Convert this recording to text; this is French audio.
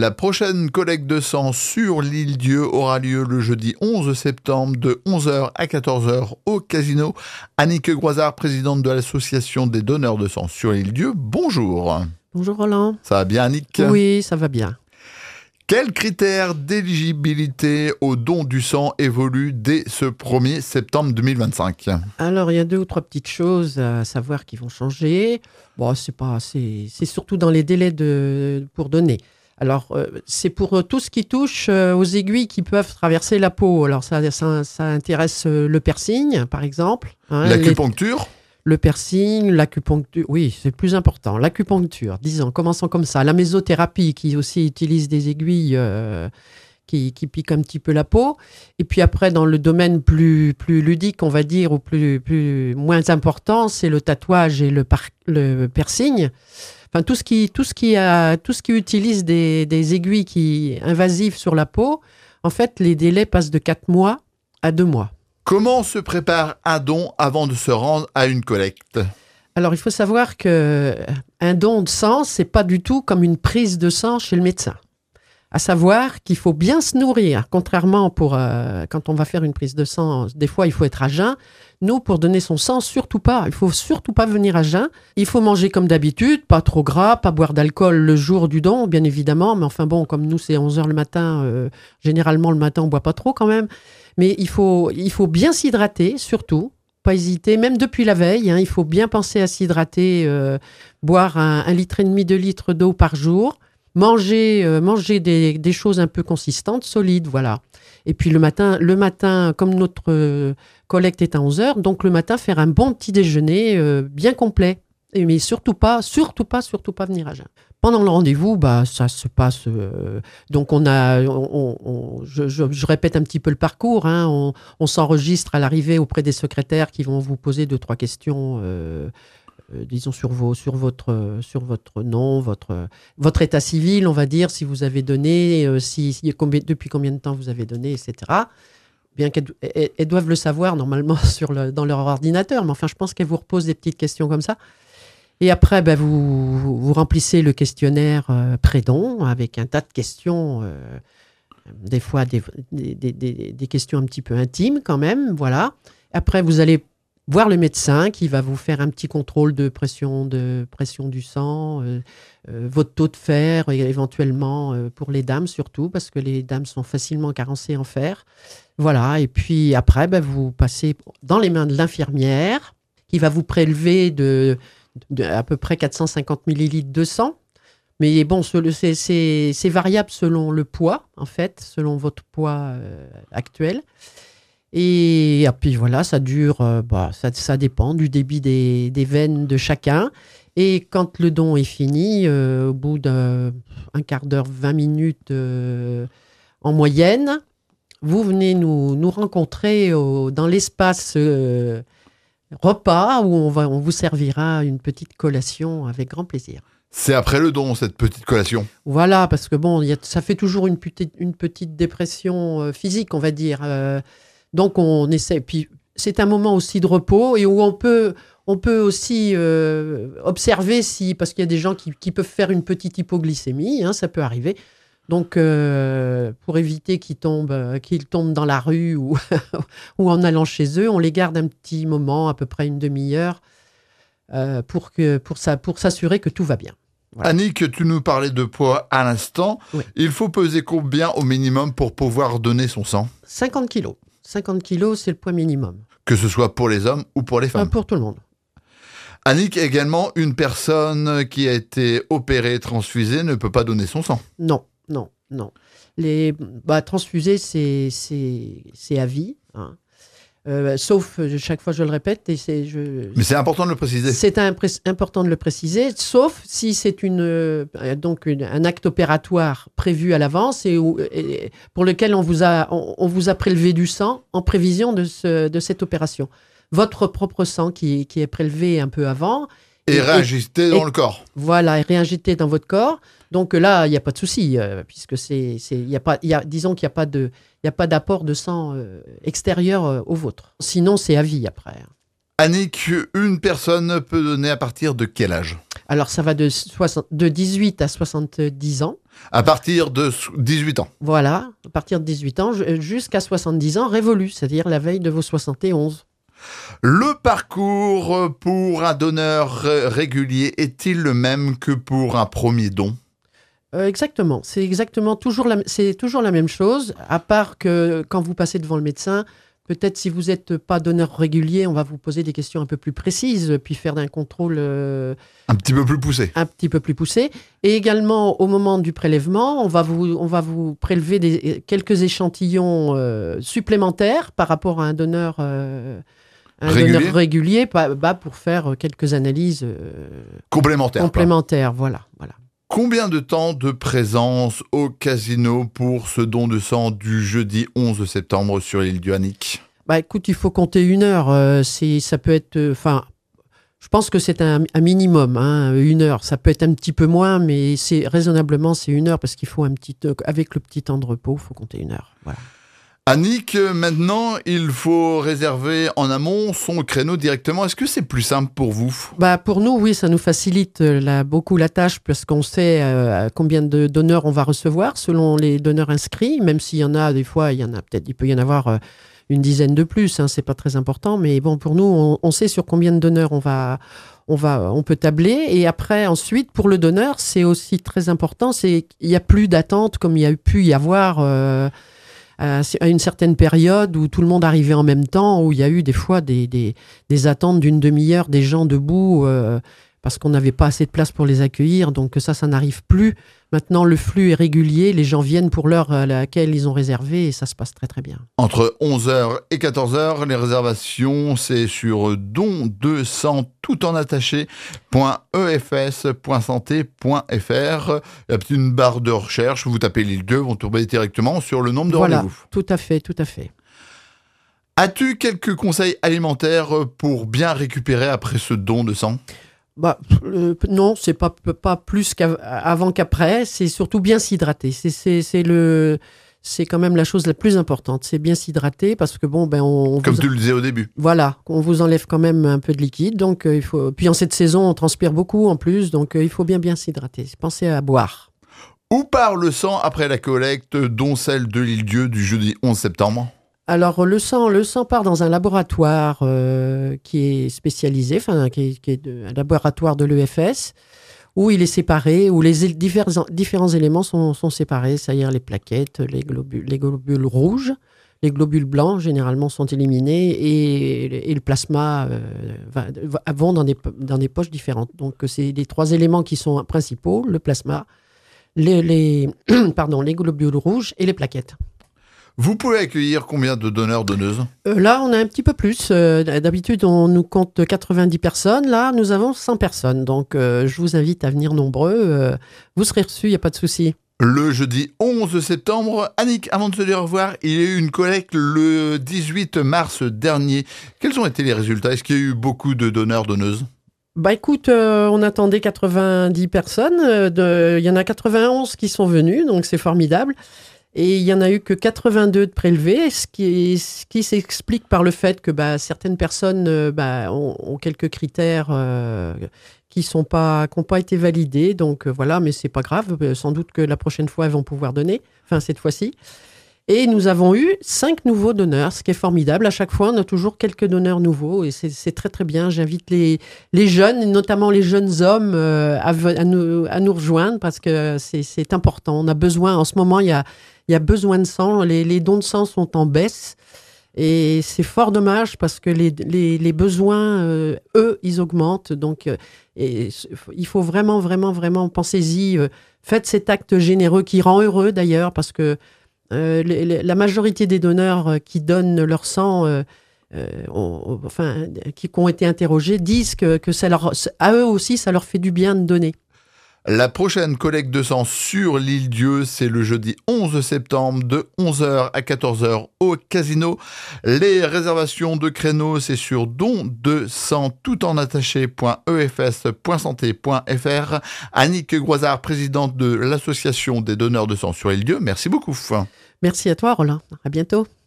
La prochaine collecte de sang sur l'Île-Dieu aura lieu le jeudi 11 septembre de 11h à 14h au Casino. Annick Groisard, présidente de l'association des donneurs de sang sur l'Île-Dieu. Bonjour. Bonjour Roland. Ça va bien, Annick ? Oui, ça va bien. Quels critères d'éligibilité au don du sang évoluent dès ce 1er septembre 2025 ? Alors, il y a 2 ou 3 petites choses à savoir qui vont changer. Bon, c'est surtout dans les délais pour donner. Alors, c'est pour tout ce qui touche aux aiguilles qui peuvent traverser la peau. Alors, ça intéresse le piercing, par exemple. L'acupuncture ? Le piercing, l'acupuncture, oui, c'est le plus important. L'acupuncture, commençons comme ça. La mésothérapie, qui aussi utilise des aiguilles qui piquent un petit peu la peau. Et puis après, dans le domaine plus ludique, on va dire, ou moins important, c'est le tatouage et le piercing. Enfin, tout ce qui utilise des aiguilles invasives sur la peau, en fait, les délais passent de 4 mois à 2 mois. Comment se prépare un don avant de se rendre à une collecte ? Alors, il faut savoir qu'un don de sang, c'est pas du tout comme une prise de sang chez le médecin. À savoir qu'il faut bien se nourrir, contrairement quand on va faire une prise de sang, des fois il faut être à jeun. Nous, pour donner son sang, surtout pas. Il faut surtout pas venir à jeun. Il faut manger comme d'habitude, pas trop gras, pas boire d'alcool le jour du don, bien évidemment. Mais enfin bon, comme nous, c'est 11h le matin, généralement le matin, on boit pas trop quand même. Mais il faut bien s'hydrater, surtout. Pas hésiter, même depuis la veille, il faut bien penser à s'hydrater, boire 1,5 litre, 2 litres d'eau par jour. Manger des choses un peu consistantes, solides, voilà. Et puis le matin, comme notre collecte est à 11h, donc le matin, faire un bon petit déjeuner bien complet. Mais surtout pas venir à jeun. Pendant le rendez-vous, ça se passe. Donc je répète un petit peu le parcours. On s'enregistre à l'arrivée auprès des secrétaires qui vont vous poser 2-3 questions. Disons sur votre nom, votre état civil, on va dire, si vous avez donné, depuis combien de temps vous avez donné, etc. Bien qu'elles doivent le savoir normalement dans leur ordinateur, mais enfin, je pense qu'elles vous reposent des petites questions comme ça. Et après, vous remplissez le questionnaire pré-don avec un tas de questions, des fois des questions un petit peu intimes quand même, voilà. Après, vous allez voir le médecin qui va vous faire un petit contrôle de pression du sang, votre taux de fer, éventuellement pour les dames surtout, parce que les dames sont facilement carencées en fer. Voilà, et puis après, vous passez dans les mains de l'infirmière qui va vous prélever de à peu près 450 millilitres de sang. Mais bon, c'est variable selon le poids, en fait, selon votre poids actuel. Et puis voilà, ça dure, ça dépend du débit des veines de chacun. Et quand le don est fini, au bout d'un quart d'heure, 20 minutes en moyenne, vous venez nous rencontrer dans l'espace repas où on vous servira une petite collation avec grand plaisir. C'est après le don, cette petite collation. Voilà, parce que ça fait toujours une petite dépression physique, on va dire. Donc, on essaie. Puis, c'est un moment aussi de repos et où on peut aussi observer parce qu'il y a des gens qui peuvent faire une petite hypoglycémie, ça peut arriver. Donc, pour éviter qu'ils tombent dans la rue ou en allant chez eux, on les garde un petit moment, à peu près une demi-heure, pour s'assurer que tout va bien. Voilà. Annick, tu nous parlais de poids à l'instant. Oui. Il faut peser combien au minimum pour pouvoir donner son sang ? 50 kilos. 50 kilos, c'est le poids minimum. Que ce soit pour les hommes ou pour les femmes ? Pour tout le monde. Annick, également, une personne qui a été opérée, transfusée, ne peut pas donner son sang. Non. Transfuser, c'est à vie. Sauf, chaque fois je le répète, mais c'est important de le préciser. C'est important de le préciser, sauf si c'est un acte opératoire prévu à l'avance et pour lequel on vous a prélevé du sang en prévision de cette opération. Votre propre sang qui est prélevé un peu avant. Et réinjecté dans le corps. Voilà, et réinjecté dans votre corps. Donc là, il n'y a pas de souci, puisque disons qu'il n'y a pas d'apport de sang extérieur au vôtre. Sinon, c'est à vie après. Annick, une personne peut donner à partir de quel âge ? Alors, ça va de 18 à 70 ans. À partir de 18 ans. Voilà, à partir de 18 ans jusqu'à 70 ans révolus, c'est-à-dire la veille de vos 71. Le parcours pour un donneur régulier est-il le même que pour un premier don ? Exactement, c'est toujours la même chose, à part que quand vous passez devant le médecin, peut-être si vous n'êtes pas donneur régulier, on va vous poser des questions un peu plus précises, puis faire un contrôle un petit peu plus poussé. Un petit peu plus poussé. Et également, au moment du prélèvement, on va vous prélever quelques échantillons supplémentaires par rapport à un donneur régulier pour faire quelques analyses complémentaires. Voilà. Combien de temps de présence au casino pour ce don de sang du jeudi 11 septembre sur l'île du Annick ? Écoute, il faut compter 1 heure. Ça peut être... je pense que c'est un minimum, 1 heure. Ça peut être un petit peu moins, mais raisonnablement, c'est 1 heure parce qu'il faut avec le petit temps de repos, il faut compter 1 heure. Voilà. Annick, maintenant, il faut réserver en amont son créneau directement. Est-ce que c'est plus simple pour vous ? Pour nous, oui, ça nous facilite beaucoup la tâche parce qu'on sait combien de donneurs on va recevoir selon les donneurs inscrits, même s'il y en a, des fois, il peut y en avoir une dizaine de plus, c'est pas très important, mais bon, pour nous, on sait sur combien de donneurs on peut tabler. Et après, ensuite, pour le donneur, c'est aussi très important, il n'y a plus d'attente comme il y a pu y avoir à une certaine période où tout le monde arrivait en même temps, où il y a eu des fois des attentes d'1 demi-heure, des gens debout parce qu'on n'avait pas assez de place pour les accueillir. Donc ça n'arrive plus. Maintenant, le flux est régulier. Les gens viennent pour l'heure à laquelle ils ont réservé et ça se passe très, très bien. Entre 11h et 14h, les réservations, c'est sur don200 tout en attaché.efs.santé.fr. Il y a une barre de recherche. Vous tapez l'île 2, vous tombez directement sur le nombre de rendez-vous. Tout à fait. As-tu quelques conseils alimentaires pour bien récupérer après ce don de sang ? Non, c'est pas plus qu'avant qu'après. C'est surtout bien s'hydrater. C'est quand même la chose la plus importante. C'est bien s'hydrater parce que comme tu le disais au début. Voilà, on vous enlève quand même un peu de liquide. Donc il faut. Puis en cette saison, on transpire beaucoup en plus. Donc il faut bien s'hydrater. Pensez à boire. Où part le sang après la collecte, dont celle de l'Île-Dieu du jeudi 11 septembre ? Alors, le sang part dans un laboratoire qui est spécialisé, qui est un laboratoire de l'EFS, où il est séparé, où les différents éléments sont séparés, c'est-à-dire les plaquettes, les globules rouges, les globules blancs, généralement, sont éliminés, et le plasma vont dans des poches différentes. Donc, c'est les 3 éléments qui sont principaux, le plasma, les globules rouges et les plaquettes. Vous pouvez accueillir combien de donneurs-donneuses ? Là, on a un petit peu plus. D'habitude, on nous compte 90 personnes. Là, nous avons 100 personnes. Donc, je vous invite à venir nombreux. Vous serez reçus, il n'y a pas de souci. Le jeudi 11 septembre, Annick, avant de se dire au revoir, il y a eu une collecte le 18 mars dernier. Quels ont été les résultats ? Est-ce qu'il y a eu beaucoup de donneurs-donneuses ? Écoute, on attendait 90 personnes. Il y en a 91 qui sont venus, donc c'est formidable. Et il n'y en a eu que 82 de prélevés, ce qui s'explique par le fait que certaines personnes ont quelques critères qui n'ont pas été validés. Donc voilà, mais c'est pas grave. Sans doute que la prochaine fois, elles vont pouvoir donner. Enfin, cette fois-ci. Et nous avons eu 5 nouveaux donneurs, ce qui est formidable. À chaque fois, on a toujours quelques donneurs nouveaux et c'est très, très bien. J'invite les jeunes, notamment les jeunes hommes, à nous rejoindre parce que c'est important. On a besoin, en ce moment, il y a besoin de sang. Les dons de sang sont en baisse et c'est fort dommage parce que les besoins, eux, ils augmentent. Donc, il faut vraiment, vraiment, vraiment, pensez-y. Faites cet acte généreux qui rend heureux d'ailleurs parce que la majorité des donneurs qui donnent leur sang, qui ont été interrogés, disent que à eux aussi, ça leur fait du bien de donner. La prochaine collecte de sang sur l'Île-Dieu, c'est le jeudi 11 septembre de 11h à 14h au casino. Les réservations de créneaux, c'est sur don200 tout en attaché.efs.santé.fr. Annick Groisard, présidente de l'association des donneurs de sang sur l'Île-Dieu, merci beaucoup. Merci à toi, Roland. À bientôt.